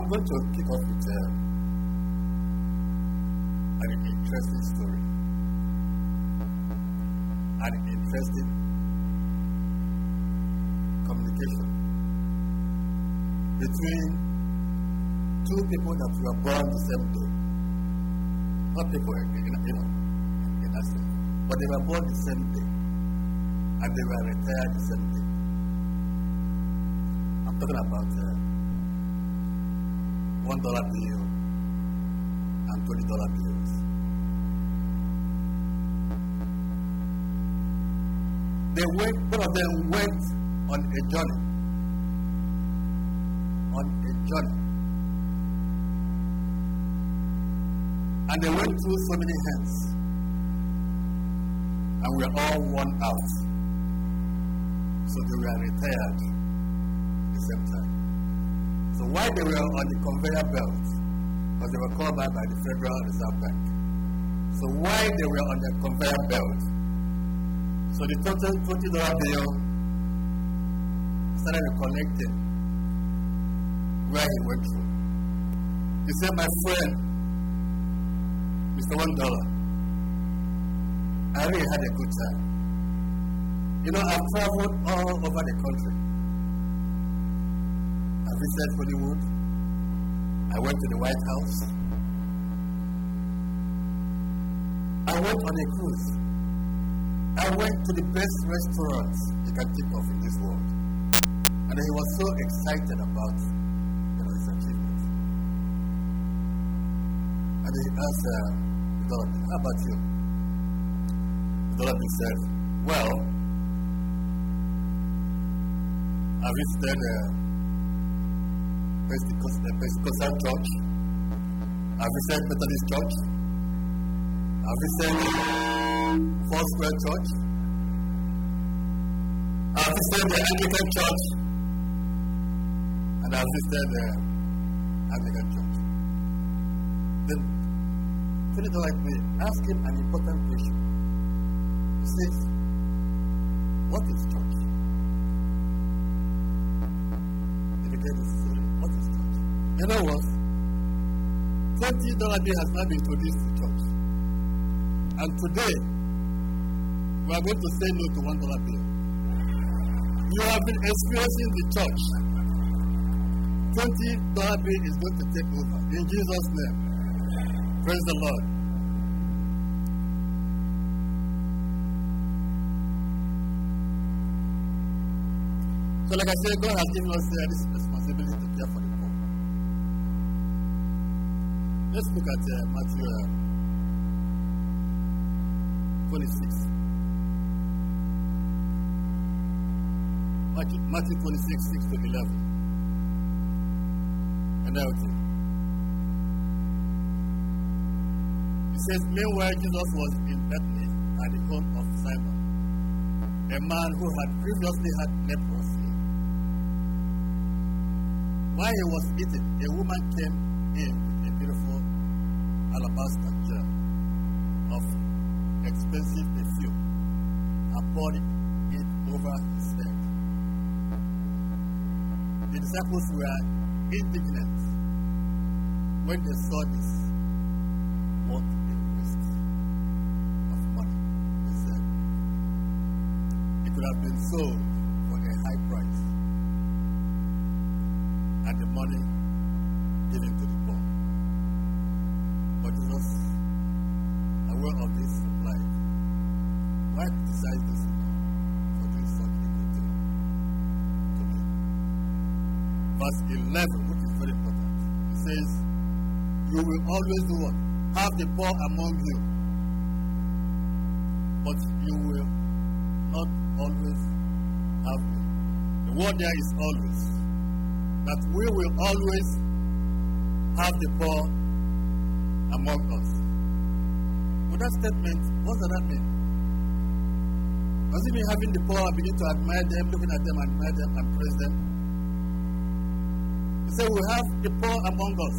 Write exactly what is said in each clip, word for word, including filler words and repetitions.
I'm going to kick off with uh, an interesting story. An interesting communication between two people that were born the same day. Not people, you know, in that sense. But they were born the same day. And they were retired the same day. I'm talking about uh, one dollar bill and twenty dollar bills. They went, both of them went on a journey. On a journey. And they went through so many hands. And we were all worn out. So they were retired at the same time. So while they were on the conveyor belt, because they were called by, by the Federal Reserve Bank. So while they were on the conveyor belt, so the total twenty dollar bill started collecting where he went through. He said, my friend, Mister One Dollar, I really had a good time. You know, I've traveled all over the country. I visited Hollywood. I went to the White House. I went on a cruise. I went to the best restaurants you can think of in this world. And he was so excited about, you know, his achievements. And he asked uh, the dollar bill, how about you? The dollar bill said, well, I visited a Pentecostal church. I visited Methodist church. I visited Foursquare church. I visited the Anglican church. And I visited the Anglican church. Then, Philip like me, ask him an important question. He says, what is church? What is church? You know what? twenty dollar bill has not been introduced to church. And today, we are going to say no to one dollar bill. You have been experiencing the church. twenty dollar bill is going to take over. In Jesus' name. Praise the Lord. So like I said, God has given us uh, this responsibility to care for the poor. Let's look at uh, Matthew uh, twenty-six. Matthew, Matthew twenty-six, six to eleven. And L T. It says, meanwhile Jesus was in Bethany at the home of Simon, a man who had previously had leprosy. While he was eating, a woman came in with a beautiful alabaster jar of expensive perfume and poured it over his head. The disciples were indignant when they saw this. What a waste of money, they said. It could have been sold for a high price. And the money given to the poor. But Jesus, aware of this, replied, why criticize this for doing such a good thing to me? Verse eleven, which is very important. It says, you will always do what? Have the poor among you. But you will not always have me. The word there is always. That we will always have the poor among us. With that statement, what does that mean? Does it mean having the poor and begin to admire them, looking at them, admire them, and praise them? He said we have the poor among us.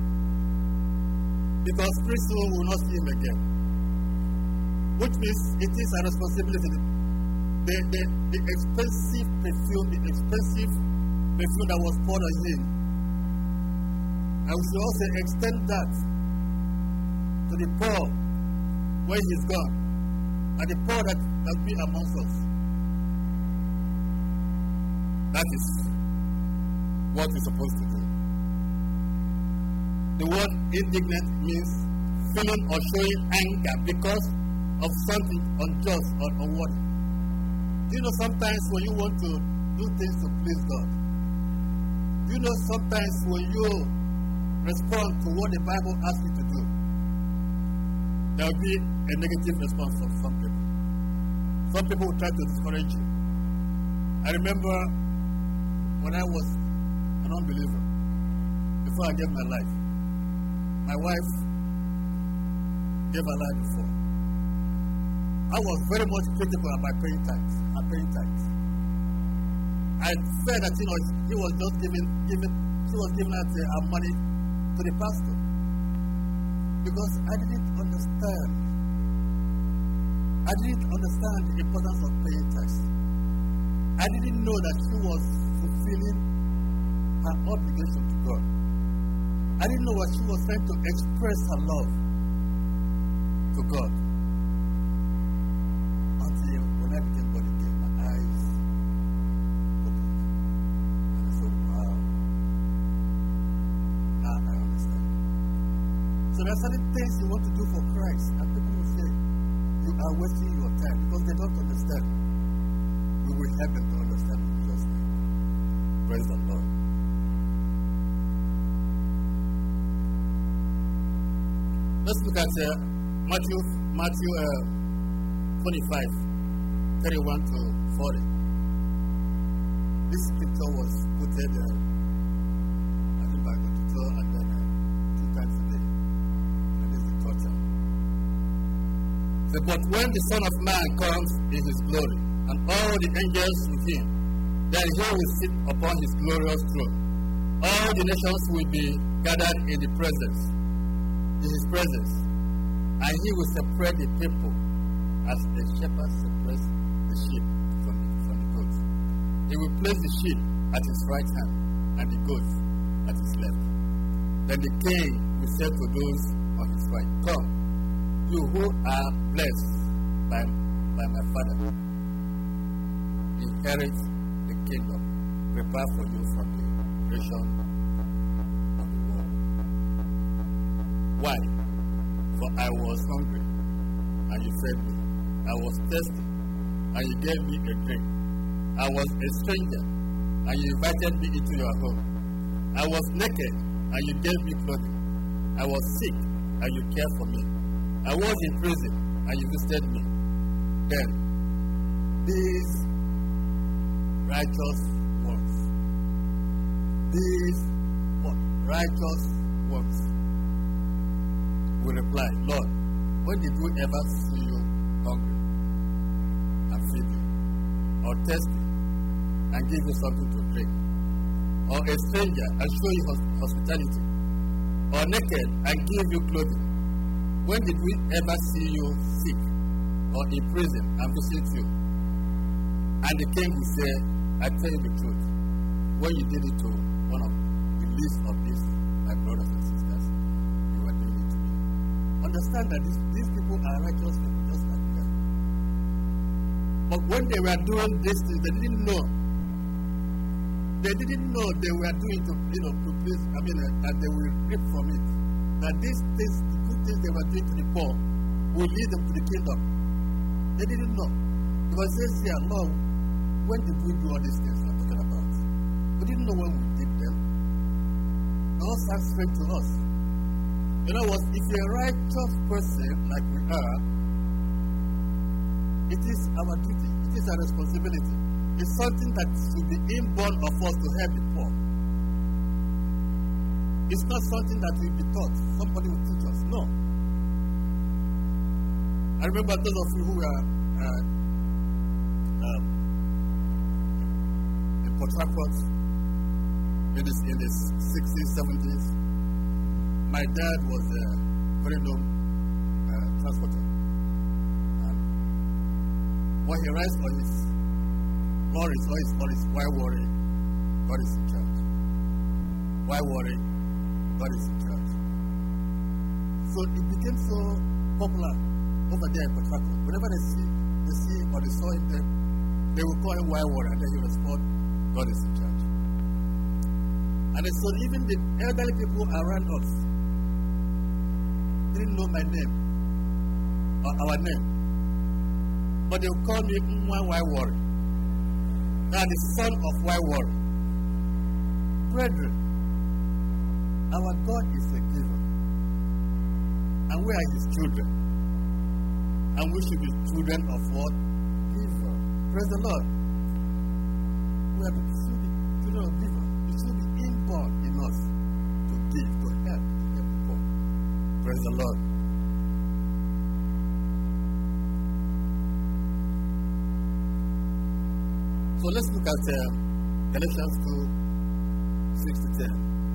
Because pretty soon we will not see him again. Which means it is our responsibility. The, the, the expensive perfume, the expensive perfume that was poured on him And we should also extend that to the poor where he's gone, and the poor that, that be amongst us. That is what we're supposed to do. The word indignant means feeling or showing anger because of something unjust or unworthy. Do you know sometimes when you want to do things to please God? Do you know sometimes when you respond to what the Bible asks you to do, there will be a negative response from some people. Some people will try to discourage you. I remember when I was an unbeliever, before I gave my life, my wife gave her life before. I was very much critical about paying tithes. I'm paying tithes. I felt that you know he was just giving, giving, she was giving out uh, our money to the pastor because I didn't understand. I didn't understand the importance of paying tithes. I didn't know that she was fulfilling her obligation to God. I didn't know what she was trying to express her love to God. Until when I became born again, my eyes opened. And I said, wow. Now I understand. So there are certain things you want to do for Christ, and people will say, you are wasting your time because they don't understand. We will help them to understand in Jesus' name. Praise the Lord. Let's look at uh, Matthew, Matthew uh, twenty-five, thirty-one to forty. This scripture was quoted, uh, I think, by the tutor and then uh, two times a day. And this is the third time. So, but when the Son of Man comes in his glory, and all the angels with him, then he will sit upon his glorious throne. All the nations will be gathered in the presence. In his presence, and he will separate the people as the shepherd separates the sheep from the, from the goats. He will place the sheep at his right hand and the goats at his left. Then the king will say to those on his right, come, you who are blessed by, by my Father, inherit the kingdom prepared for you from the creation of the world. Why? For I was hungry, and you fed me. I was thirsty, and you gave me a drink. I was a stranger, and you invited me into your home. I was naked, and you gave me clothing. I was sick, and you cared for me. I was in prison, and you visited me. Then, these righteous ones, these what? Righteous ones will reply, Lord, when did we ever see you hungry and feed you, or thirsty and give you something to drink, or a stranger and show you hospitality, or naked and give you clothing? When did we ever see you sick or in prison and visit you? And the king will say, I tell you the truth, when you did it to one of the least of these, my brothers and sisters, you were doing it to me. Understand that these, these people are righteous people just like them. But when they were doing this thing, they didn't know. They didn't know they were doing to, you know, to please, I mean, uh, that they will reap from it. That these things, the good things they were doing to the poor, will lead them to the kingdom. They didn't know. Because it says here, Lord, when did we do all these things we're talking about? We didn't know when we did them. They all sound strange to us. You know what? If you're a righteous person like we are, it is our duty. It is our responsibility. It's something that should be inborn of us to help the poor. It's not something that will be taught. Somebody will teach us. No. I remember those of you who were uh, um, in Port Harcourt in, this, in the sixties, seventies. My dad was a very known uh, transporter. And when he rides on his lorries, or his lorries, why worry? God is in charge. Why worry? God is in charge. So it became so popular over there in Port Harcourt. Whenever they see, they see or they saw him there, they will call him Why Warrior, and then he will respond, God is in charge. And so even the elderly people around us didn't know my name or our name, but they will call me Nwa Why Warrior. Now the son of Why Warrior. Brethren, our God is a giver, and we are His children, and we should be children of what? Giver. Praise the Lord. We are the children of giver. It should be inborn in us to give, to help, to help people. Praise the Lord. So let's look at uh, Galatians two, six to ten.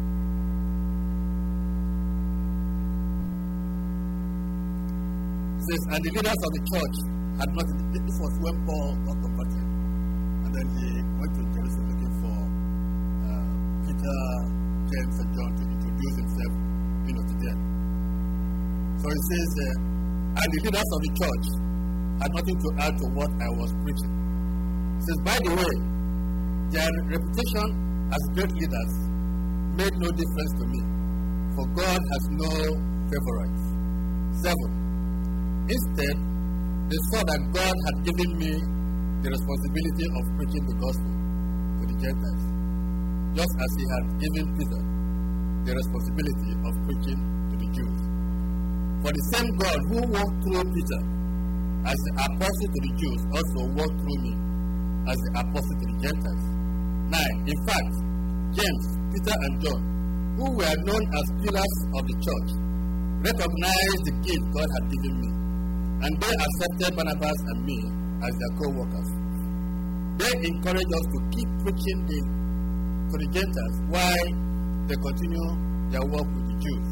It says, and the leaders of the church had not, this was when Paul got converted. And then he went to Jerusalem looking for uh, Peter, James, and John to introduce himself, you know, to them. So it says, uh, and the leaders of the church had nothing to add to what I was preaching. It says, by the way, their reputation as great leaders made no difference to me, for God has no favorites. Seven. Instead, they saw that God had given me the responsibility of preaching the gospel to the Gentiles, just as He had given Peter the responsibility of preaching to the Jews. For the same God who walked through Peter as the apostle to the Jews also walked through me as the apostle to the Gentiles. Nine. In fact, James, Peter, and John, who were known as pillars of the church, recognized the gift God had given me, and they accepted Barnabas and me as their co-workers. They encouraged us to keep preaching the, to the Gentiles while they continue their work with the Jews.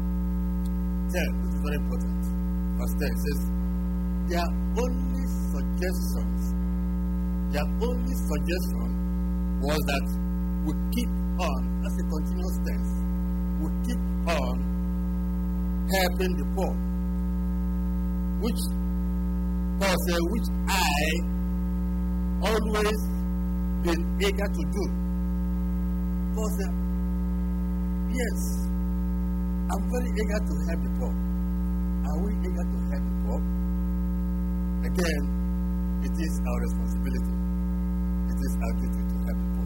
ten. This is very important. Verse ten says, their only suggestions, their only suggestion was that we keep on, as a continuous tense, we keep on helping the poor. Which, Paul said, which I always been eager to do. Paul said, yes, I'm very eager to help the poor. Are we eager to help the poor? Again, it is our responsibility. It is our duty to help the poor.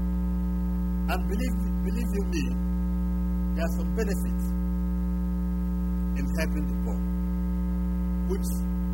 And believe, believe you me, there are some benefits in helping the poor, which,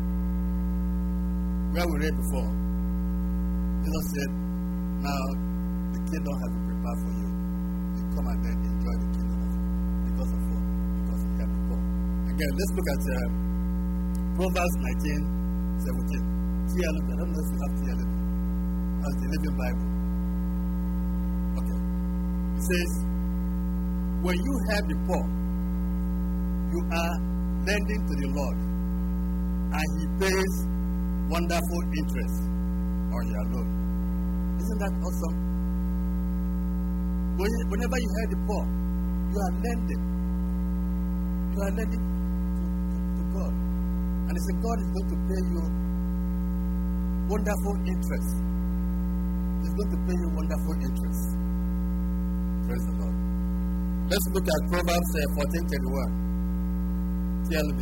where we read before, Jesus said, now the kingdom has been prepared for you. You come and then enjoy the kingdom because of what? Because you help the poor. Again, let's look at uh, Proverbs nineteen seventeen. T L B. I don't know if you have T L B. That's the Living Bible. Okay. It says, when you help the poor, you are lending to the Lord, and He pays wonderful interest on your loan. Isn't that awesome? When you, whenever you help the poor, you are lending. You are lending to, to, to God. And He said, God is going to pay you wonderful interest. He's going to pay you wonderful interest. Praise the Lord. Let's look at Proverbs uh, fourteen thirty-one. T L B.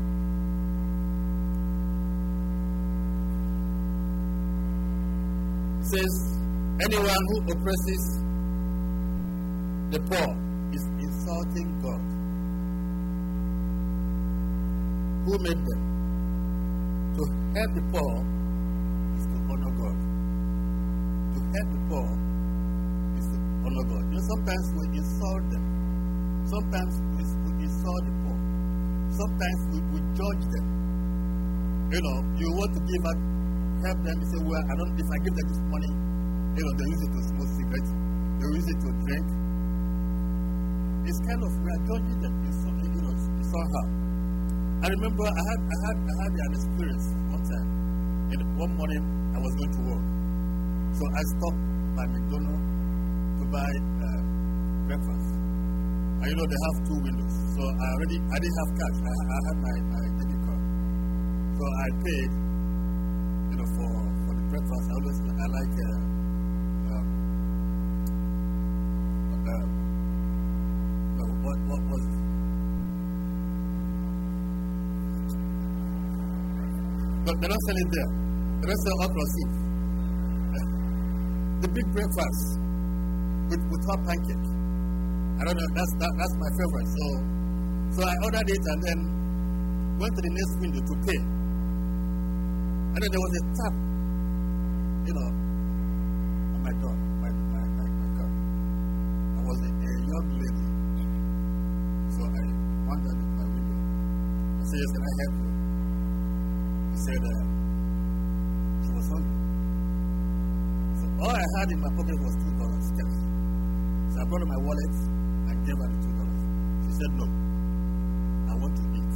It says, anyone who oppresses the poor is insulting God. Who made them? To help the poor is to honor God. To help the poor is to honor God. You know, sometimes we insult them. Sometimes we, we insult the poor. Sometimes we, we judge them. You know, you want to give up, help them, you say, well, I don't, if I give them this money, you know, they use it to smoke cigarettes, they use it to drink. It's kind of, we are judging them in some, you know, somehow. I remember I had, I had, I had an experience one time. In one morning, I was going to work. So I stopped by McDonald's to buy uh, breakfast. And you know, they have two windows. So I already, I didn't have cash. I, I had my, my debit card. So I paid, you know, for, for the breakfast. I always, I like, uh, um, uh, no, what, what was it? But they don't sell it there. They don't sell okra soup. The big breakfast with, with hot pancake. I don't know, that's that, that's my favorite. So so I ordered it and then went to the next window to pay. And then there was a tap, you know, on my door, my my my, my car. I was a, a young lady. So I wandered in my window. I said, yes, can I help you? He said uh, she was hungry. So all I had in my pocket was two dollars cash. So I brought my wallet. I gave her the two dollars. She said, no, I want to eat.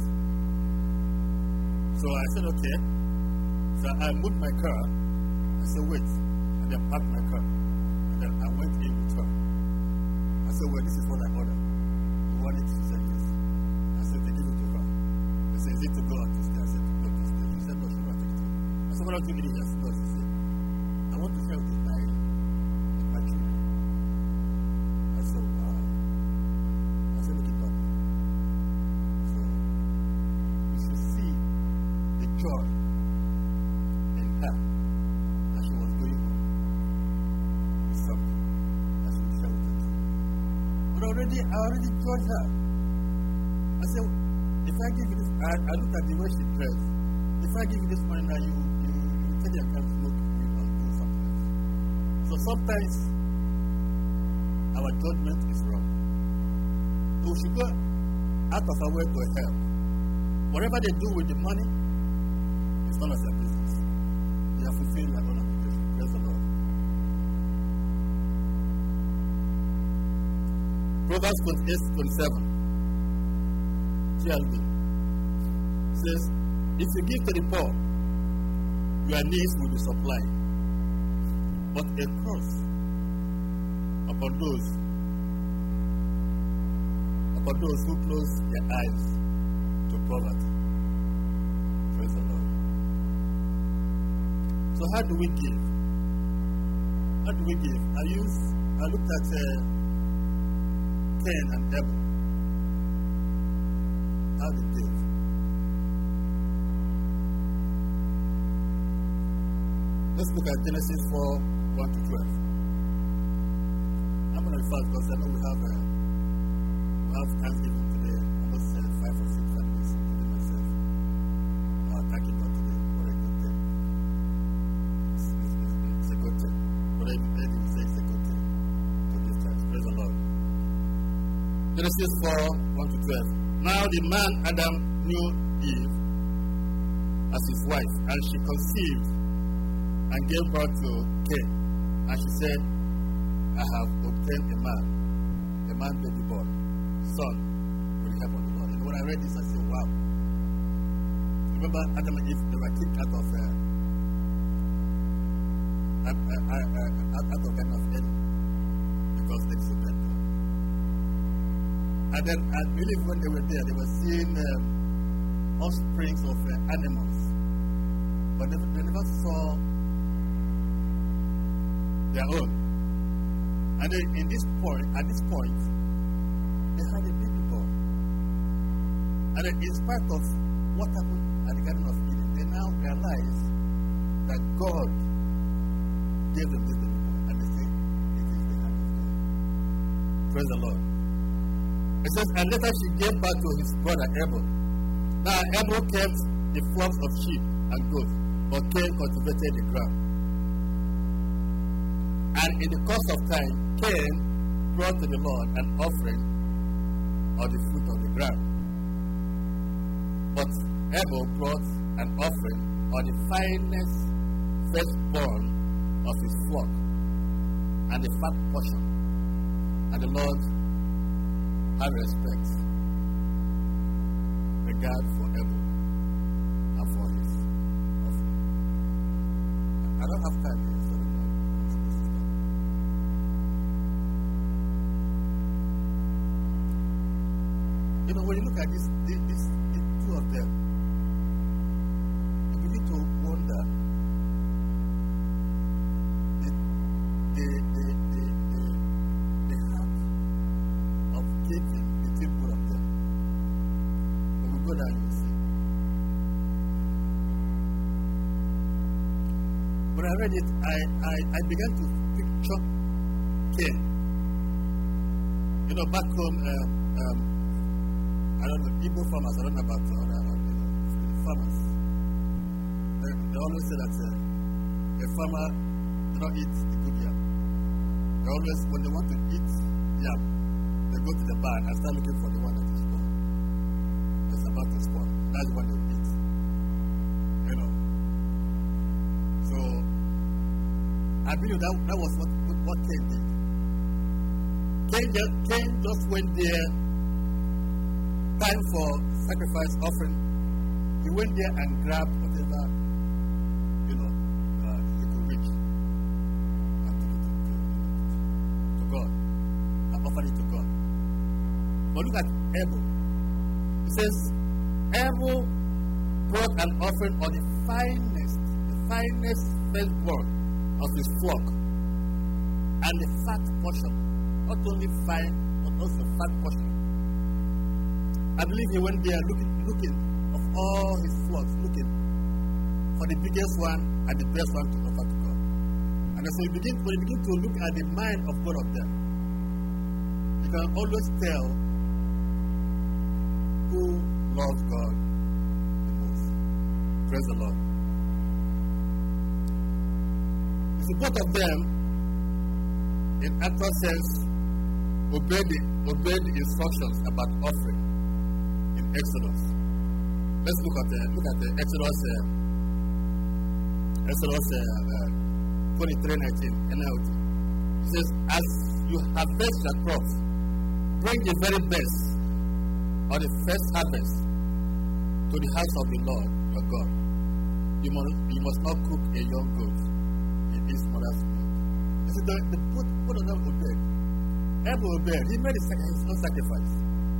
So I said, okay. So I moved my car. I said, wait. And then parked my car. And then I went in with her. I said, well, this is what I ordered. You want it? She said, yes. I said, they give it to her. They said, is it to go on Tuesday? I said, to go on Tuesday. She said, no, she will take it to me. I said, what are you doing here? No, she said, I want to share with my, with my children. I said, wow. I said, look it up. So, you should see the joy in her that she was going on with something that she would share with her children. But already, I already judged her. I said, if I give you this, I, I looked at the way she dressed. If I give you this money now, you, you, you tell you I can't smoke weed or do something else. So sometimes, our judgment is wrong. So we should go out of our way to help. Whatever they do with the money, it's none of their business. They are fulfilling their own obligation. Praise the Lord. Proverbs twenty-eight twenty-seven. C L B says, if you give to the poor, your needs will be supplied. But a curse upon those upon those who close their eyes to poverty. Praise the Lord. So how do we give? How do we give? I used I looked at uh, Cain and Abel. How they give. Let's look at Genesis four, one to twelve. I'm going to fast because I know we have, uh, we have Thanksgiving today. Almost uh, five or six families, including myself. Uh, thanking God today for a good day. It's, it's, it's, it's a good day. Whatever anything we say, it's a good day to give thanks. Praise the Lord. Genesis four, one to twelve. Now the man Adam knew Eve as his wife, and she conceived and gave birth to Cain. And she said, I have obtained a man, a man baby boy, son, with the help of the Lord. And when I read this, I said, wow. Remember Adam and Eve, they were kicked out of uh, out, uh, uh, out of Garden of Eden because they disobeyed God. And then I believe when they were there, they were seeing um, offsprings of uh, animals. But they, they never saw their own. And then in this point, at this point, they had a baby boy. And then in spite of what happened at the Garden of Eden, they now realize that God gave them this baby boy. And they say, it is the hand of God. Praise the Lord. It says, and later she gave birth to his brother Abel. Now Abel kept the flocks of sheep and goats, but Cain cultivated the ground. And in the course of time, Cain brought to the Lord an offering of the fruit of the ground. But Abel brought an offering of the finest firstborn of his flock and the fat portion. And the Lord had respect, regard for Abel and for his offering. I don't have time here, so I'm supposed to stop. You know, when you look at this, this, this the two of them, you begin to wonder. The, the, the, the, the, the heart of giving between both of them. When we go down, you see. When I read it, I, I, I began to picture Cain. You know, back home, um, um, I don't know, Igbo farmers, I don't know about other uh, you know, farmers. They, they always say that uh, a farmer does not eat the good yam. They always, when they want to eat yam, they go to the barn and start looking for the one that is born. It's about to spawn. That's the one they eat. You know. So, I believe that, that was what, what Cain did. Cain just, Cain just went there, time for sacrifice offering. He went there and grabbed whatever, you know, uh, he could reach and to, to, to, to God, and offered it to God. But look at Abel. It says, Abel brought an offering of the finest, the finest firstborn of his flock, and the fat portion, not only fine, but also fat portion. I believe he went there looking, looking of all his flocks, looking for the biggest one and the best one to offer to God. And so you begin, when you begin to look at the mind of both of them, you can always tell who loves God the most. Praise the Lord. So both of them, in actual sense, obeyed the, obeyed the instructions about offering in Exodus. Let's look at the, look at the Exodus, uh, Exodus uh, uh, twenty-three nineteen, N L T. It says, as you harvest your crops, bring the very best of the first harvest to the house of the Lord your God. You must, you must not cook a young goat in his mother's milk. You see, the, the both, both of them obeyed. Abel obeyed. He made his own sacrifice.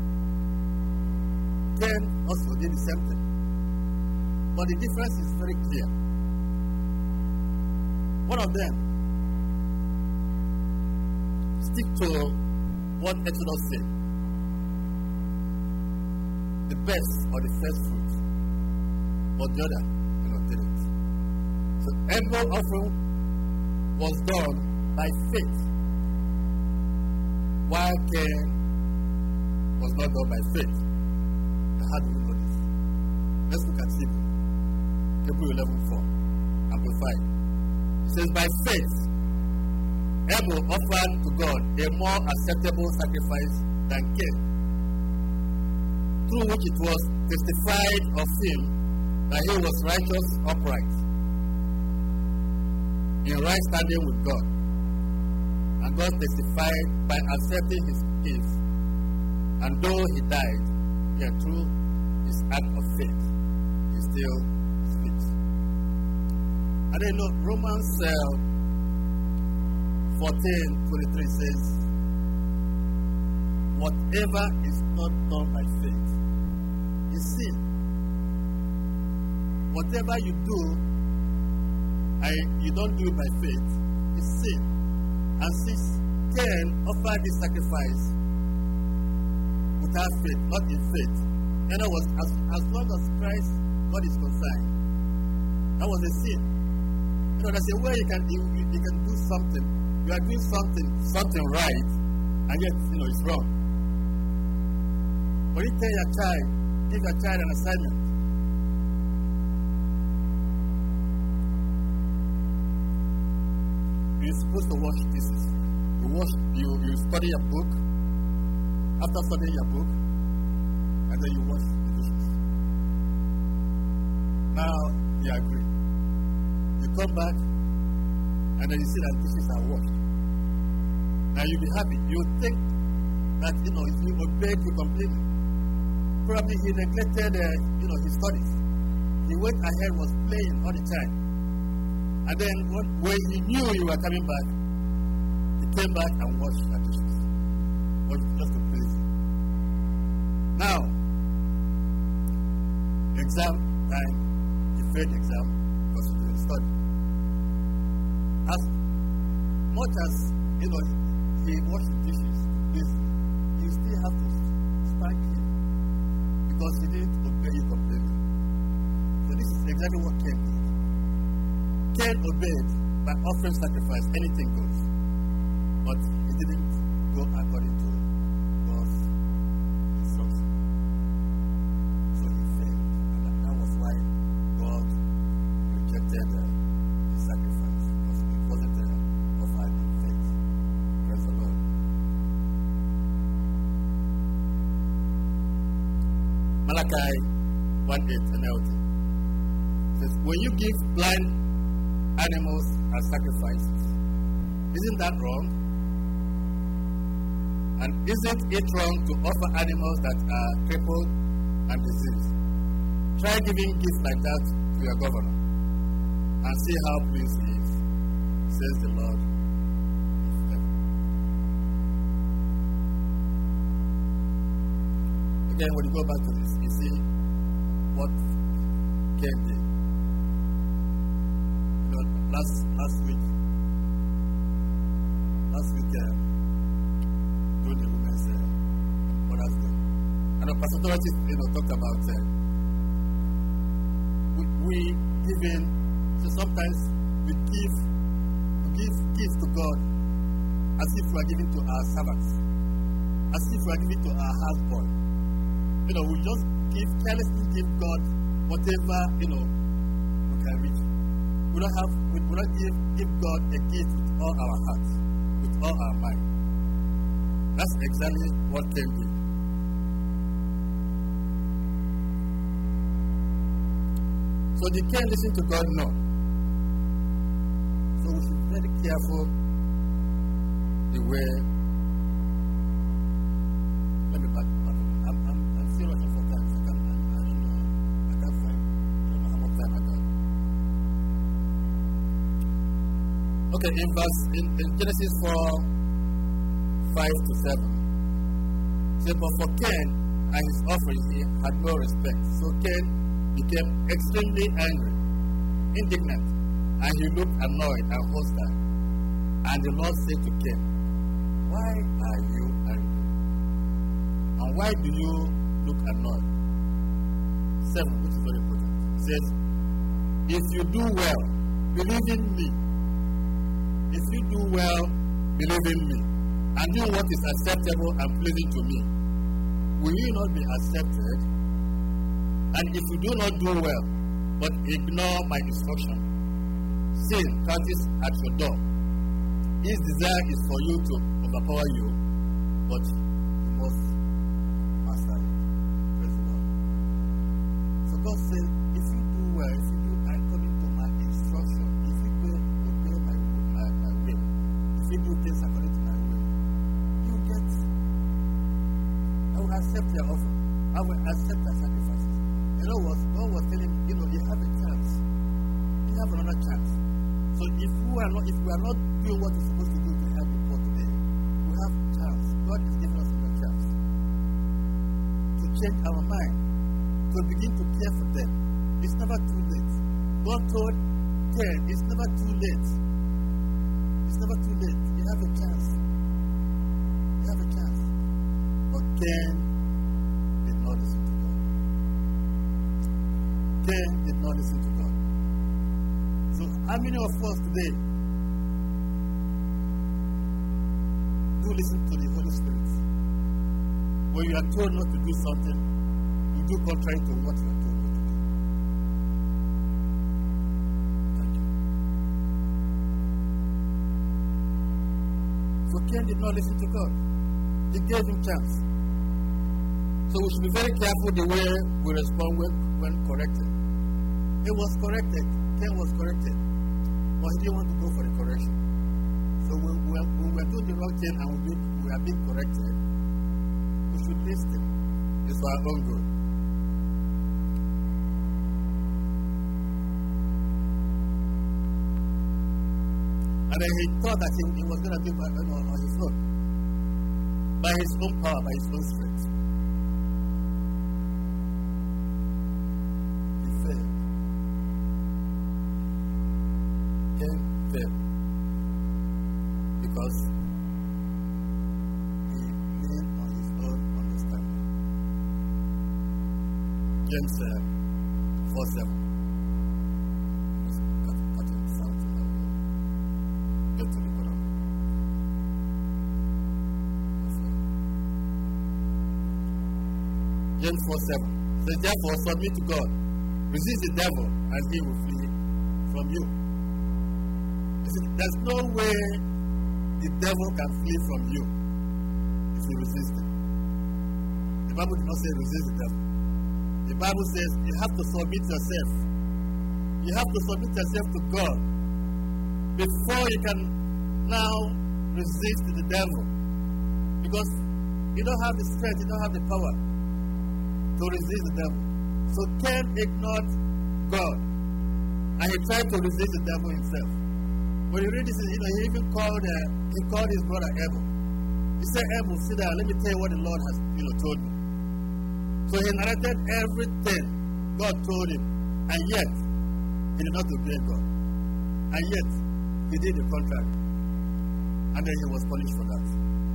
Cain also did the same thing. But the difference is very clear. One of them stick to what Exodus said. The best or the first fruit. But the other, you know, didn't. So Abel's offering was done by faith, while Cain was not done by faith. How do we know this? Let's look at Hebrew. Hebrew eleven four, Amplified. It says, by faith, Abel offered to God a more acceptable sacrifice than Cain, through which it was testified of him that he was righteous, upright, in right standing with God. And God testified by accepting his gifts, and though he died, yet through his act of faith, he still speaks. And then look, Romans uh, fourteen twenty-three says, whatever is not done by faith is sin. Whatever you do, I, you don't do it by faith, is sin. And since Cain offered this sacrifice without faith, not in faith, in other words, as, as long as Christ, God is concerned, that was a sin. You know, there's a way you can, you, you can do something, you are doing something, something right, and yet, you know, it's wrong. When you tell your child, give your child an assignment, you're supposed to wash dishes. You wash, you, you study a book. After studying your book, and then you wash the dishes. Now you agree. You come back, and then you see that dishes are washed. Now you'll be happy. You think that, you know, he obeyed you completely. Probably he neglected, uh, you know, his studies. He went ahead, was playing all the time. And then when he knew you were coming back, he came back and washed the dishes. Just to please you. Now, exam time, he failed the exam because he didn't study. As much as, you know, he washed the dishes, please, you still have to spank him because he didn't obey you completely. So this is exactly what Cain did. Cain obeyed by offering sacrifice, anything goes. But he didn't go according to God's instruction. So he failed. And that, that was why God rejected uh, the sacrifice. Because it wasn't uh, offered in faith. Praise the Lord. Malachi one eight N L T says, when you give blind animals as sacrifices, isn't that wrong? And isn't it wrong to offer animals that are crippled and diseased? Try giving gifts like that to your governor and see how pleased he is, says the Lord of heaven. Again, when you go back to this, you see what Cain did. You know, last last week, last week, uh, during the Women's uh, Mother's Day, I know Pastor Dorothy, you know, talked about uh, we, we give in. So sometimes we give, we give gifts to God as if we are giving to our servants, as if we are giving to our houseboy. You know, we just give carelessly give God whatever, you know, we can reach. We don't have, we do not give, give God a gift with all our hearts, with all our mind. That's exactly what Cain did. So did Cain listen to God? No. So we should be very careful the way. Let me back up. I'm, I'm, I'm still rushing for time. I can't, I, I don't know. I can't find. I don't know how much time I got. Okay, in verse in, in Genesis four, five to seven. So, but for Cain and his offering, he had no respect. So Cain became extremely angry, indignant, and he looked annoyed and hostile. And the Lord said to Cain, why are you angry? And why do you look annoyed? Seven, which is very important. It says, if you do well, believe in me. If you do well, believe in me, and do what is acceptable and pleasing to me, will you not be accepted? And if you do not do well, but ignore my instruction, sin crouches at your door. His desire is for you to overpower you, but you must master it. Praise the Lord. So God said, if you do well, if you do according to my instruction, if you do obey my, my, my will, if you do things according to my will, you get, I will accept your offer. I will accept your sacrifices. You know what? God was telling you, you know, you have a chance. You have another chance. So if we are not, if we are not doing what we're supposed to do to help people today, we have a chance. God is giving us another chance to change our mind, to begin to care for them. It's never too late. God told Cain, it's never too late. It's never too late. You have a chance. You have a chance. But Cain did not listen to God. Cain did not listen to God. So how many of us today do listen to the Holy Spirit? When you are told not to do something, you do contrary to what you are told not to do. Thank you. So Cain did not listen to God. He gave him chance. So we should be very careful the way we respond when, when corrected. It was corrected. Cain was corrected. But he didn't want to go for the correction. So when we are, when we are doing the wrong thing and we, we are being corrected, we should listen. It's for our own good. And then he thought that he, he was going to do it by, you know, on his own. By his own power, by his own strength. James uh, four seven. Cut, cut it out. Get to the bottom. James four seven says, therefore submit to God. Resist the devil and he will flee from you. You see, there's no way the devil can flee from you if you resist him. The Bible does not say resist the devil. The Bible says you have to submit yourself. You have to submit yourself to God before you can now resist the devil. Because you don't have the strength, you don't have the power to resist the devil. So Cain ignored God. And he tried to resist the devil himself. When you read this, you know, he even called uh, he called his brother Abel. He said, Abel, sit down, let me tell you what the Lord has you know, told me. So he narrated everything God told him. And yet, he did not obey God. And yet, he did the contrary. And then he was punished for that.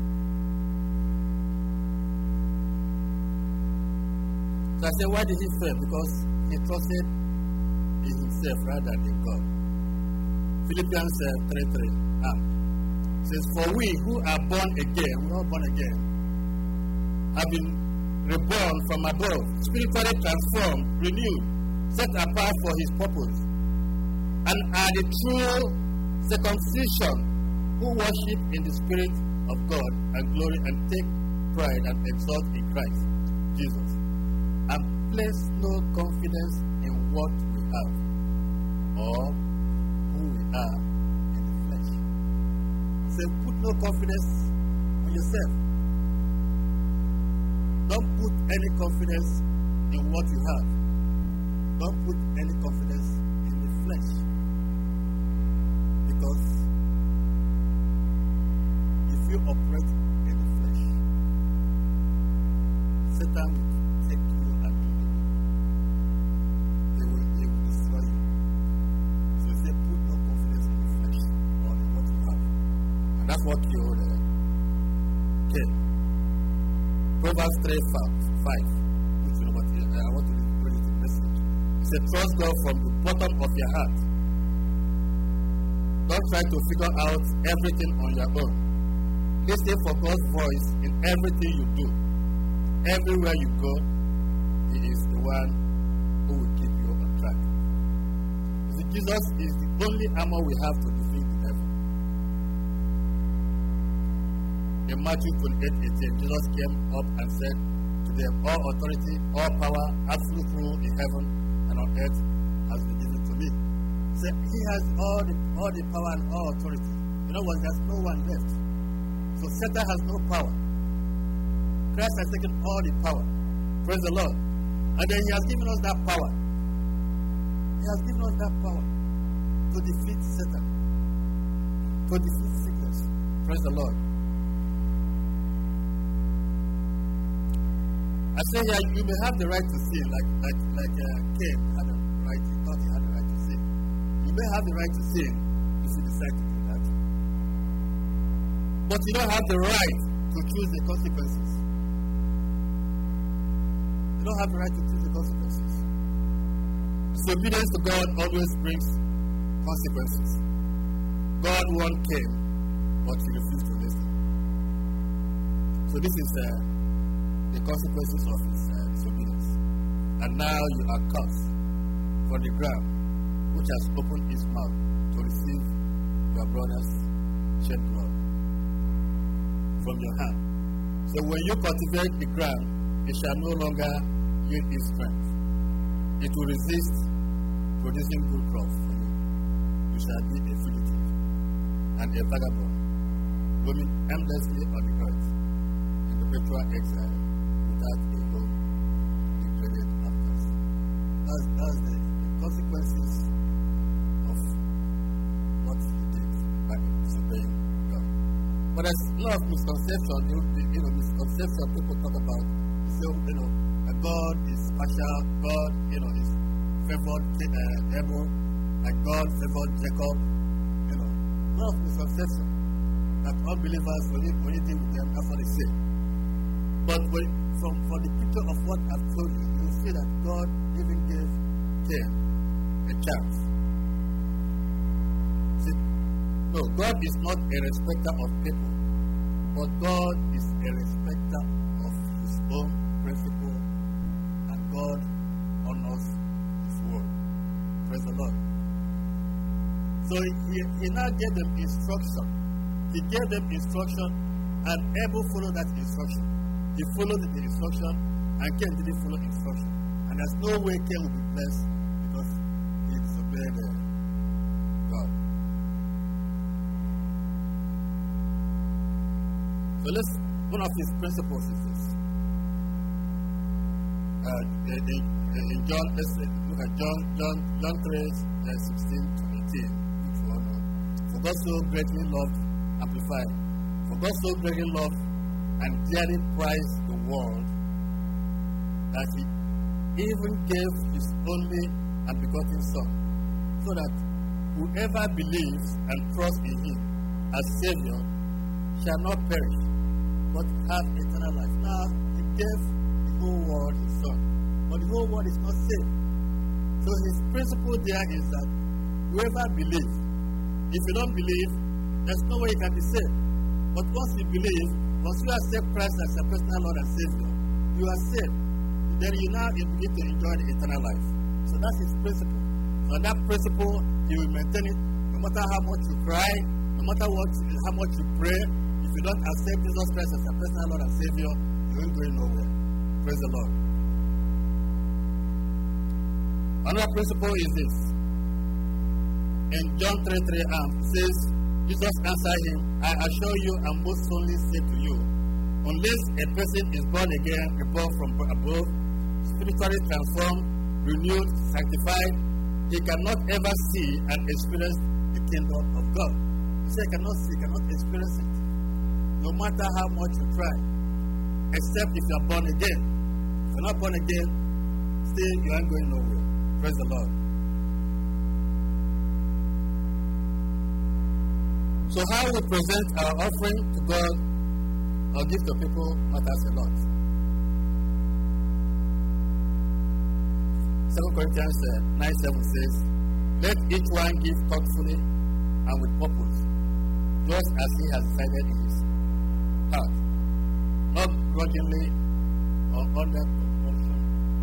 So I said, why did he fail? Because he trusted in himself rather than in God. Philippians uh, three three ah, says, for we who are born again, we are born again, have been reborn from above, spiritually transformed, renewed, set apart for his purpose, and are the true circumcision who worship in the Spirit of God and glory and take pride and exalt in Christ Jesus, and place no confidence in what we have or who we are in the flesh. So put no confidence in yourself. Don't put any confidence in what you have. Don't put any confidence in the flesh. Because if you operate in the flesh, Satan will take you and he will, he will destroy you. So he said, put no confidence in the flesh or in what you have. And that's what killed uh, Cain. Proverbs three five, which you know what uh, I want to read it in the message. It said, trust God from the bottom of your heart. Don't try to figure out everything on your own. Listen for God's voice in everything you do. Everywhere you go, He is the one who will keep you on track. See, Jesus is the only armor we have to defeat the devil. In Matthew twenty-eight eighteen, Jesus came up and said to them, all authority, all power, absolute rule in heaven and on earth has been given to me. He said, He has all the, all the power and all authority. In other words, there's no one left. So Satan has no power. Christ has taken all the power. Praise the Lord. And then He has given us that power. He has given us that power to defeat Satan, to defeat sickness. Praise the Lord. I say here, you may have the right to sin, like like like uh, Cain had the right. He thought he had the right to sin. You may have the right to sin if you decide to do that, but you don't have the right to choose the consequences. You don't have the right to choose the consequences. Disobedience to God always brings consequences. God warned Cain, but he refused to listen. So this is uh, the consequences of his uh, disobedience. And now you are cursed from the ground, which has opened its mouth to receive your brother's shed blood from your hand. So when you cultivate the ground, it shall no longer yield its strength. It will resist producing good crops for you. You shall be a fugitive and a vagabond, roaming aimlessly on the earth in perpetual exile without a home, degraded outcast. That's, that's the, the consequences of what he did by disobeying God. But there's a lot of misconception, you know, misconception people talk about. They say, you know, God is partial, God, you know, is favored uh, Abel, like God favored Jacob, you know. A lot of misconception that unbelievers, when you, when you deal with them, that's what they say. But when, from, from the picture of what I've told you, you see that God even gave Cain a chance. See, no, God is not a respecter of people, but God is a respecter of his own principle, and God honors his word. Praise the Lord. So he, he now gave them instruction. He gave them instruction, and Abel followed that instruction. He followed the instruction, and Cain didn't follow instruction. And there's no way Cain will be blessed because he disobeyed uh, God. So let's, one of his principles is this. Uh, in, in John, let's look at John, John, John three, uh, sixteen to eighteen, which we all know. For God so greatly loved, amplified. For God so greatly loved and dearly prized the world that he even gave his only and begotten Son, so that whoever believes and trusts in him as Savior shall not perish, but have eternal life. Now, he gave the whole world his Son, but the whole world is not saved. So his principle there is that whoever believes, if you don't believe, there's no way you can be saved. But once you believe, once you accept Christ as your personal Lord and Savior, you are saved. Then you now begin to enjoy the eternal life. So that's his principle. So on that principle, he will maintain it no matter how much you cry, no matter what, how much you pray. If you don't accept Jesus Christ as your personal Lord and Savior, you ain't going nowhere. Praise the Lord. Another principle is this. In John three three, um, it says, Jesus answered him, I assure you and most solemnly say to you, unless a person is born again, reborn from above, spiritually transformed, renewed, sanctified, he cannot ever see and experience the kingdom of God. He said, cannot see, cannot experience it, no matter how much you try, except if you are born again. If you're not born again, still you aren't going nowhere. Praise the Lord. So how we present our offering to God or give to people matters a lot. Second Corinthians nine seven says, let each one give thoughtfully and with purpose, just as he has decided in his heart, not grudgingly or under compulsion.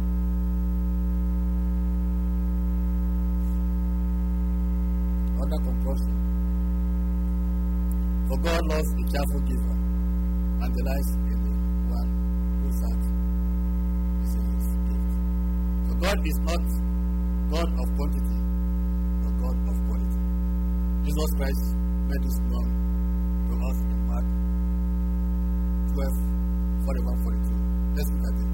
Under compulsion. For God loves a cheerful giver and delights in the one whose heart is in his gift. So God is not God of quantity, but God of quality. Jesus Christ made this known to us in Mark twelve, forty-one, forty-two. Let's look at it.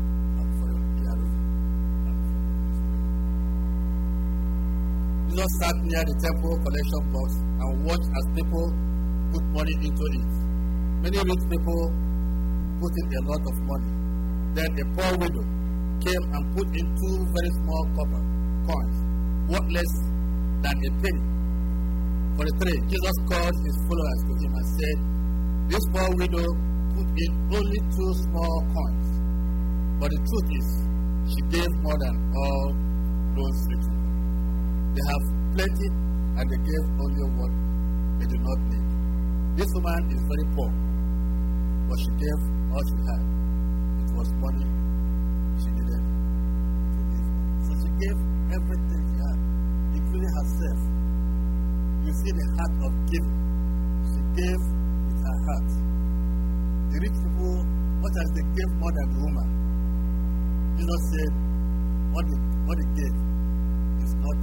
Jesus sat near the temple collection box and watched as people put money into it. Many rich people put in a lot of money. Then a poor widow came and put in two very small copper coins, worthless than a penny. forty-three, Jesus called his followers to him and said, this poor widow put in only two small coins, but the truth is, she gave more than all those rich people. They have plenty and they gave only what they do not need. This woman is very poor, but she gave all she had. It was money she needed to live. So she gave everything she had, including herself. You see the heart of giving. She gave with her heart. The rich people, what as they gave more than the woman? Jesus said, what they, what they gave is not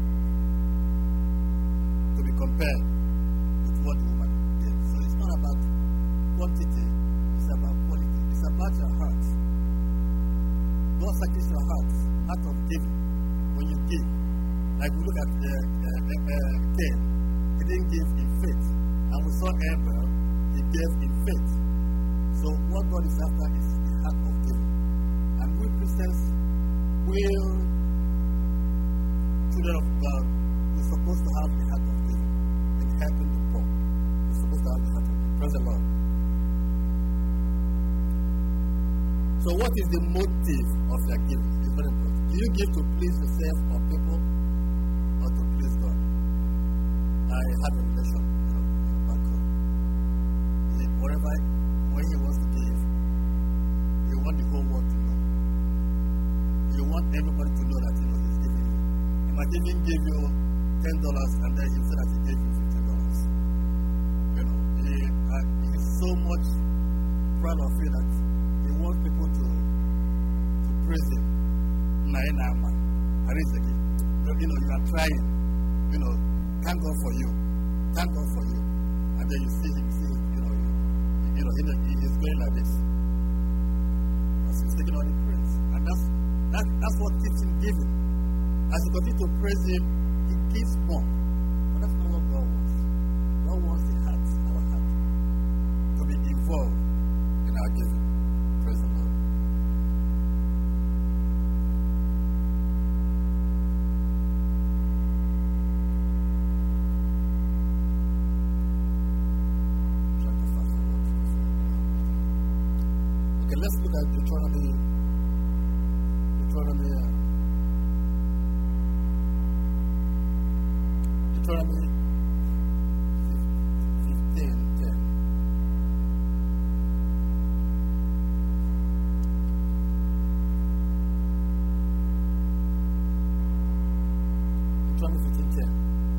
to be compared with what the woman gave. So it's not about quantity, it's about quality. It's about your heart. God searches your heart, heart of giving. When you give, like we look at uh, uh, uh, Cain, he didn't give in faith. And we saw Abel, he gave in faith. So what God is after is the heart of giving. And we Christians, we're children of God, we're supposed to have the heart of giving in helping the poor. We're supposed to have the heart of giving. Praise the Lord. So what is the motive of your giving? It's very important. Do you give to please yourself or people, or to please God? I have a relation, you know, back home. He, whatever, when he wants to give, he wants the whole world to know. You want everybody to know that, you know, he's giving you. He might even give you ten dollars and then he said that he gave you fifteen dollars. You know, he, uh, he is so much proud of you that he wants people to to praise him. Nainama. Arizegi. You know, you are trying. You know, thank God for you. Thank God for you. And then you see him, you see him, you know, you, you know, he, he is going like this. Because he's taking all the praise. And that's That, that's what keeps him giving. As you continue to praise him, he gives more. But that's not what God wants. God wants the heart, our heart, to be involved in our giving. Praise the Lord. Okay, let's look at Deuteronomy. Deuteronomy, uh, Deuteronomy fifteen ten. Deuteronomy fifteen ten.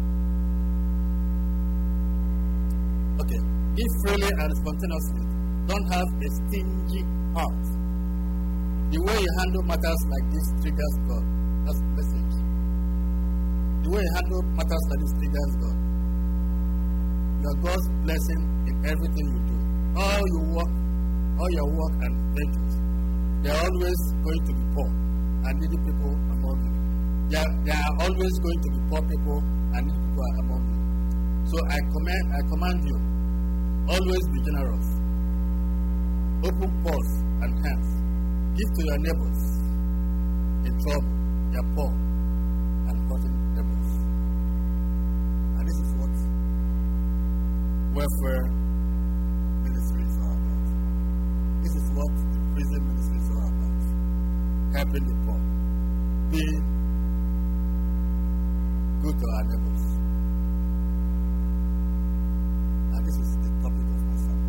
Okay. Give freely and spontaneously. Don't have a stingy heart. The way you handle matters like this triggers God. That's the message. The way you handle matters like this triggers God. You are God's blessing in everything you do. All your work, all your work and ventures, they are always going to be poor and needy people among you. There, there are always going to be poor people and needy people among you. So I command, I command you, always be generous. Open purse and hands. Give to your neighbors in trouble, they are poor and hurting neighbors. And this is what welfare ministry is all about. This is what the prison ministry is all about. Helping the poor. Being good to our neighbors. And this is the topic of my sermon.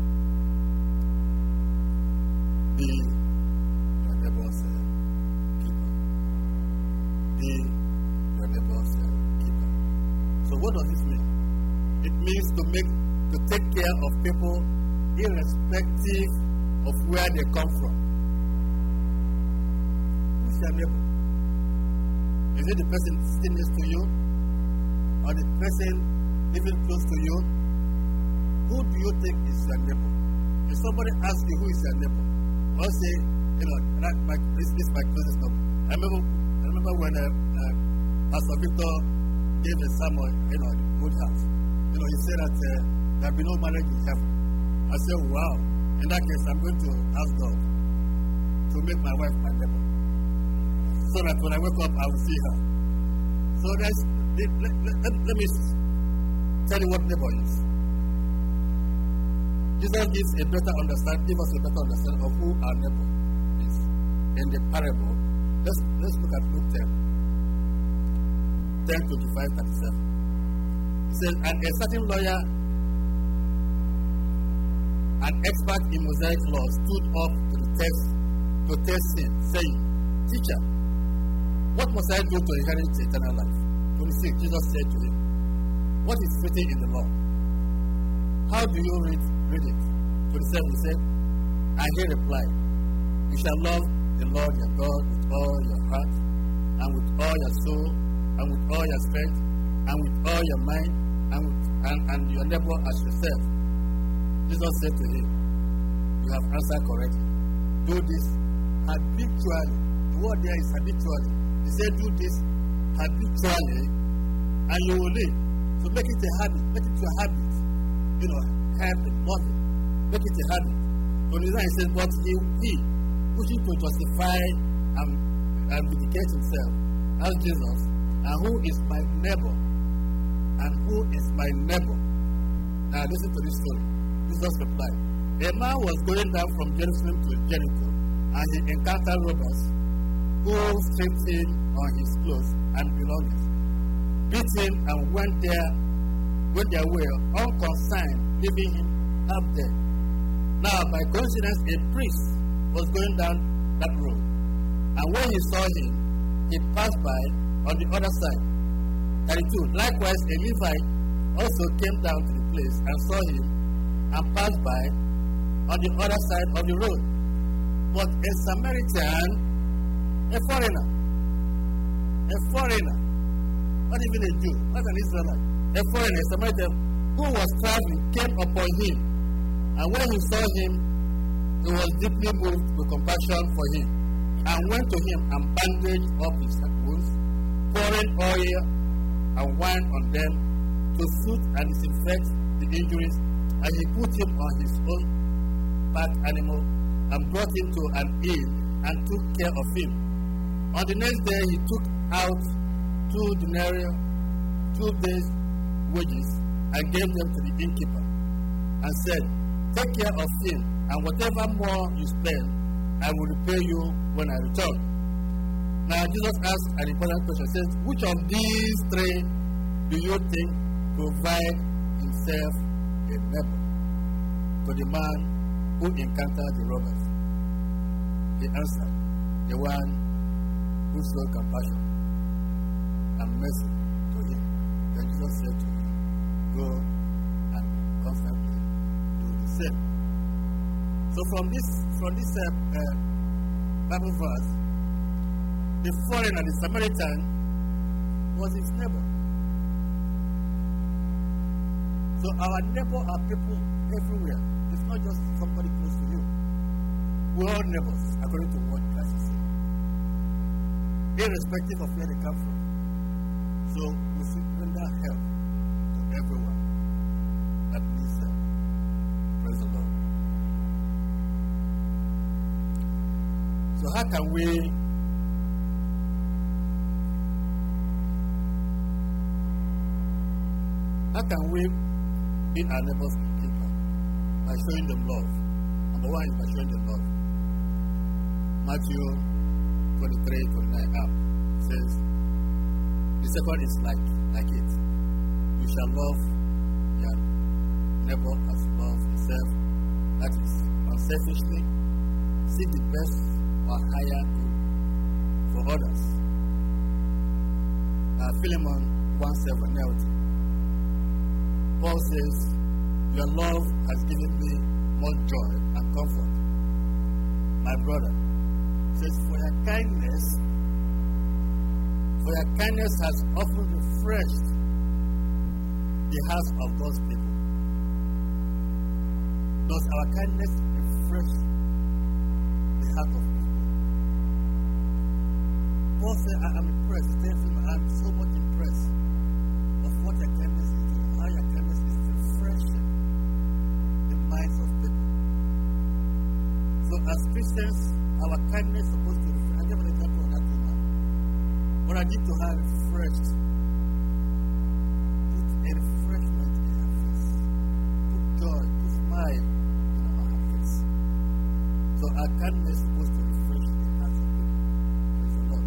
Be neighbor's uh, keeper. Be your neighbor's uh, keeper. So what does this mean? It means to make to take care of people irrespective of where they come from. Who's your neighbor? Is it the person sitting next to you? Or the person living close to you? Who do you think is your neighbor? If somebody asks you who is your neighbor, or say, you know, that my, this, this is my closest number. I remember, I remember when uh, uh, Pastor Victor gave a sermon, you know, in the Woodhouse. You know, he said that uh, there will be no marriage in heaven. I said, wow. In that case, I'm going to ask God to make my wife my neighbor, so that when I wake up, I will see her. So guys, let, let, let, let me tell you what neighbor is. Jesus gives a better understanding, give us a better understanding of who our neighbor is. In the parable, let's let's look at Luke ten. ten twenty-five thirty-seven. It says, and a certain lawyer, an expert in Mosaic law, stood up to the test to test him, saying, Teacher, what must I do to inherit eternal life? twenty-six, Jesus said to him, what is written in the law? How do you read, read it? twenty-seven, he said, and he replied, you shall love the Lord your God with all your heart, and with all your soul, and with all your strength, and with all your mind, and, with, and, and your neighbor as yourself. Jesus said to him, you have answered correctly. Do this habitually. The word there is habitually. He said, do this habitually, and you will live. So make it a habit. Make it your habit. You know, habit, nothing. Make it a habit. So the he says, but he, he wishing to justify and, and vindicate himself as Jesus, and who is my neighbor? And who is my neighbor? Now listen to this story. Jesus replied, a man was going down from Jerusalem to Jericho, and he encountered robbers who stripped him on his clothes and belongings, beat him, and went their, went their way unconcerned, leaving him half dead. Now, by coincidence, a priest was going down that road, and when he saw him, he passed by on the other side. thirty-two. Likewise, a Levite also came down to the place and saw him and passed by on the other side of the road. But a Samaritan, a foreigner, a foreigner, not even a Jew, not an Israelite, a foreigner, a Samaritan who was traveling, came upon him, and when he saw him, he was deeply moved with compassion for him, and went to him and bandaged up his wounds, pouring oil and wine on them to soothe and disinfect the injuries, and he put him on his own pack animal and brought him to an inn and took care of him. On the next day he took out two denarii, two days' wages, and gave them to the innkeeper, and said, "Take care of him, and whatever more you spend, I will repay you when I return." Now Jesus asked an important question. He says, "Which of these three do you think provide himself a neighbor to the man who encountered the robbers?" He answered, "The one who showed compassion and mercy to him." Then Jesus said to him, "Go and constantly do the same." So from this from this uh, uh, Bible verse, the foreigner, the Samaritan, was his neighbor. So our neighbor are people everywhere. It's not just somebody close to you. We're all neighbors, according to what Christ is saying, irrespective of where they come from. So we should render help to everyone that needs help. Praise the Lord. So how can we how can we be our neighbor's keeper? By showing them love. Number one is by showing them love. Matthew twenty-three, twenty-nine up says, the second is like, like it. You shall love your neighbor as love yourself. That is, unselfishly, seek the best or higher good for others. Uh, Philemon one seven narrative. Paul says, "Your love has given me more joy and comfort." My brother says, "For your kindness, for your kindness has often refreshed the hearts of God's people." Does our kindness refresh the heart of people? Paul said, "I am impressed." I am so much impressed of what your kindness is doing, how your kindness is refreshing the minds of people. So as Christians, our kindness is supposed to refresh. I give an example of that woman. What I did to her refreshed, put a refreshment in her face, put joy, put smile in her face. So our kindness is supposed to refresh the hearts of people. Praise the Lord.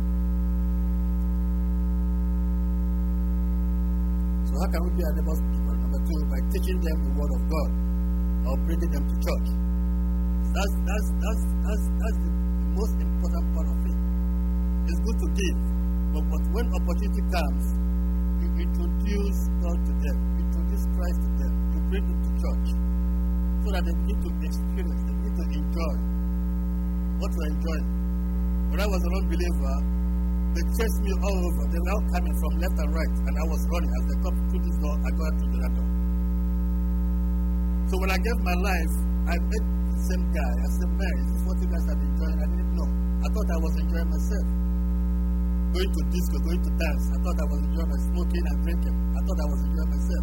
So how can we be our neighbor's people? Number two, by teaching them the word of God or bringing them to church. That's that's that's that's that's the most important part of it. It's good to give, but, but when opportunity comes, you introduce God to them, you introduce Christ to them, you bring them to church, so that they begin to experience, they begin to enjoy what we're enjoying. When I was an unbeliever, they chased me all over. They were all coming from left and right, and I was running. As they come through this door, I go out through the other door. So when I gave my life, I met the same guy. I said, "Man, is this what you guys have been enjoying?" I didn't know. I thought I was enjoying myself. Going to disco, going to dance. I thought I was enjoying my smoking and drinking. I thought I was enjoying myself.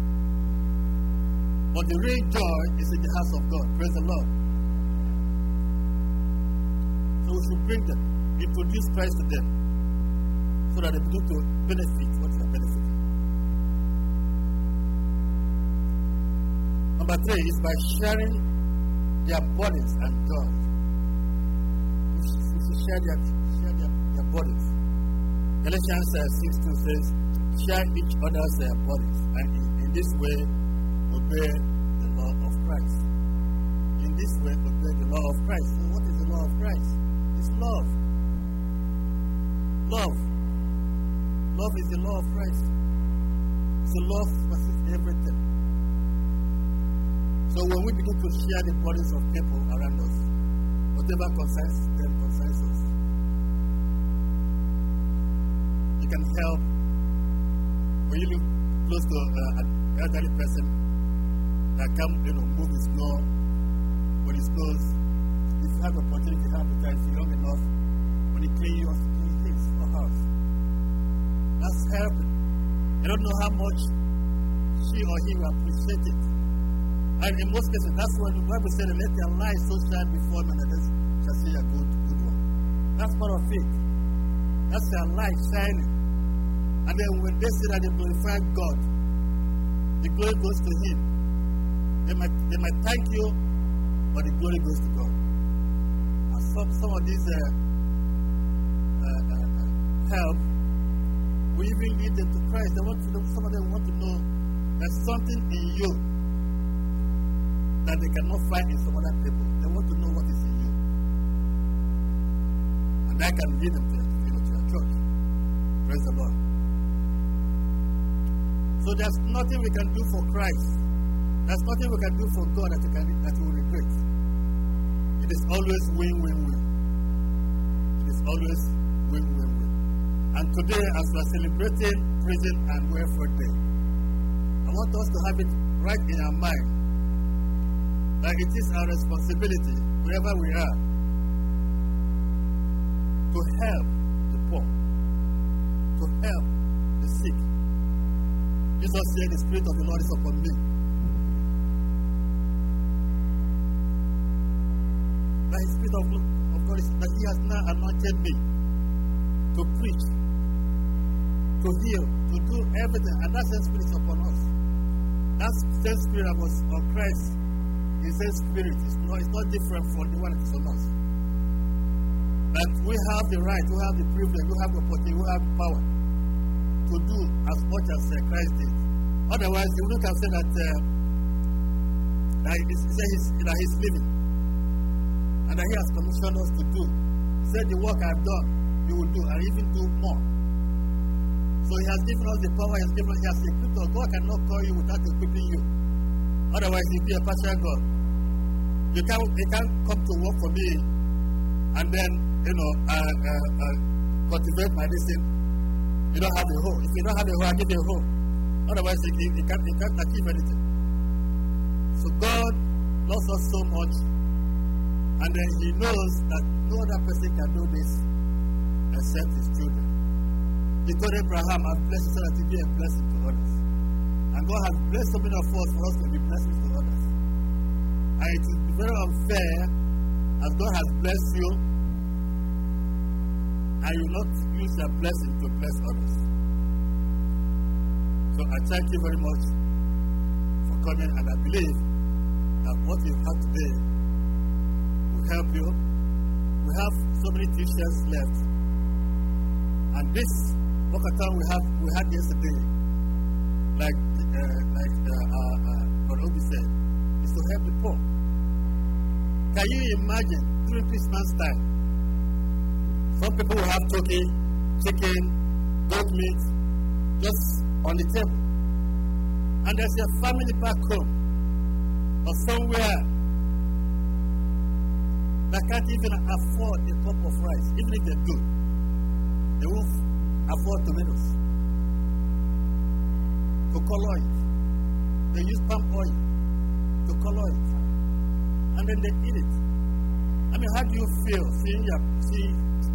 But the real joy is in the house of God. Praise the Lord. So we should bring them, introduce Christ to them, so that they begin to benefit what they are benefiting. Number three is by sharing their burdens and joy. to share their, share their, their bodies. Galatians uh, six two says, share each other's uh, bodies, and in, in this way, obey the law of Christ. In this way, obey the law of Christ. So what is the law of Christ? It's love. Love. Love is the law of Christ. So love passes everything. So when we begin to share the bodies of people around us, whatever concerns them concerns us, you can help. When you live close to uh, an elderly person that can, you know, move his nose when he's close, if you have the opportunity, you have the time, if you're young enough, when he clean your his or hers, that's helping. You don't know how much she or he will appreciate it. And in most cases, that's when the Bible says, let their light so shine before men that they shall see a good, good one. That's part of it. That's their light shining. And then when they say that they glorify God, the glory goes to Him. They might, they might thank you, but the glory goes to God. And some, some of these uh, uh, uh, help, we even lead them to Christ. They want to know, some of them want to know there's something in you that they cannot find in some other people. They want to know what is in you. And that can lead them to, you know, to your church. Praise the Lord. So there's nothing we can do for Christ. There's nothing we can do for God that you can that you will regret. It is always win-win-win. It is always win-win-win. And today, as we are celebrating Prison and Welfare Day, I want us to have it right in our mind that it is our responsibility, wherever we are, to help the poor, to help the sick. Jesus said, the Spirit of the Lord is upon me. That the Spirit of, of God is, that He has now anointed me to preach, to heal, to do everything, and that same Spirit is upon us. That same Spirit that was on Christ, the same Spirit is not, it's not different from the one that is on us. That we have the right, we have the privilege, we have the opportunity, we have the power to do as much as uh, Christ did. Otherwise, you look and say that, uh, that, he's, he's, that He's living and that He has commissioned us to do. He said, the work I've done, you will do, and even do more. So He has given us the power, He has given He has equipped us. God cannot call you without equipping you. Otherwise, you'll be a partial God. You can't, you can't come to work for me and then, you know, uh, uh, uh, cultivate my destiny. You don't have a hoe. If you don't have a hoe, I'll give you a hoe. Otherwise, you, you, can't, you can't achieve anything. So God loves us so much, and then He knows that no other person can do this except His children. He told Abraham, I've blessed you so that you be a blessing to others. And God has blessed so many of us for us to be blessings to others. And it is very unfair, as God has blessed you, and you not use your blessing to bless others. So I thank you very much for coming, and I believe that what you have today will help you. We have so many t-shirts left, and this walkathon we have we had yesterday, like uh, like uh, uh, uh, Brother Obi said, is to help the poor. Can you imagine during Christmas time? Some people will have turkey, chicken, goat meat, just on the table. And there's a family back home or somewhere that can't even afford a cup of rice. Even if they do, they won't afford tomatoes to color it. They use palm oil to color it. And then they eat it. I mean, how do you feel seeing your see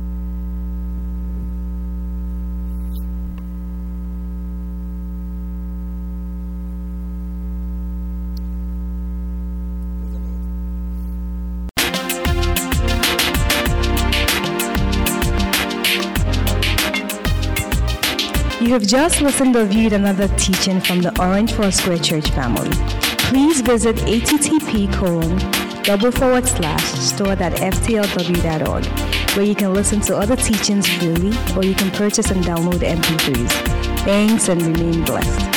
You have just listened or viewed another teaching from the Orange Foursquare Church family. Please visit http colon double forward slash store dot f t l w dot org where you can listen to other teachings freely, or you can purchase and download M P threes. Thanks and remain blessed.